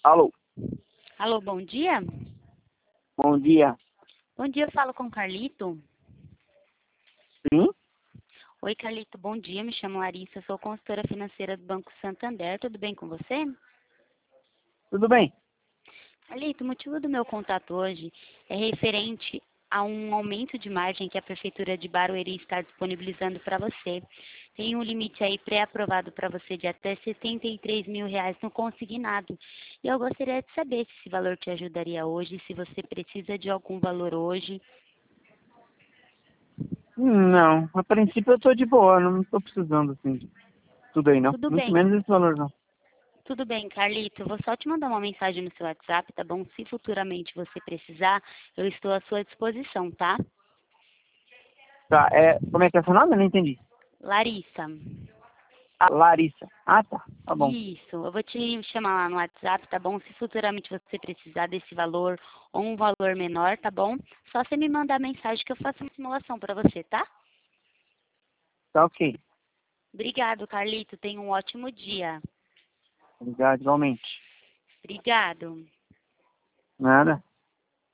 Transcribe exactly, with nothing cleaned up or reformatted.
Alô, Alô, bom dia? bom dia. Bom dia, eu falo com o Carlito. Sim? Oi, Carlito, bom dia. Me chamo Larissa, sou consultora financeira do Banco Santander. Tudo bem com você? Tudo bem? Carlito, o motivo do meu contato hoje é referente a um aumento de margem que a Prefeitura de Barueri está disponibilizando para você. Tem um limite aí pré-aprovado para você de até setenta e três mil reais no consignado. E eu gostaria de saber se esse valor te ajudaria hoje, se você precisa de algum valor hoje. Não, a princípio eu tô de boa, não tô precisando assim de tudo aí não. Tudo Muito bem. menos esse valor não. Tudo bem, Carlito. Eu vou só te mandar uma mensagem no seu WhatsApp, tá bom? Se futuramente você precisar, eu estou à sua disposição, tá? Tá, é, como é que é seu nome? Eu não entendi. Larissa. Ah, Larissa. Ah, tá, tá bom. Isso. Eu vou te chamar lá no WhatsApp, tá bom? Se futuramente você precisar desse valor ou um valor menor, tá bom? Só você me mandar mensagem que eu faço uma simulação para você, tá? Tá ok. Obrigado, Carlito. Tenha um ótimo dia. Obrigado, igualmente. Obrigado. Nada.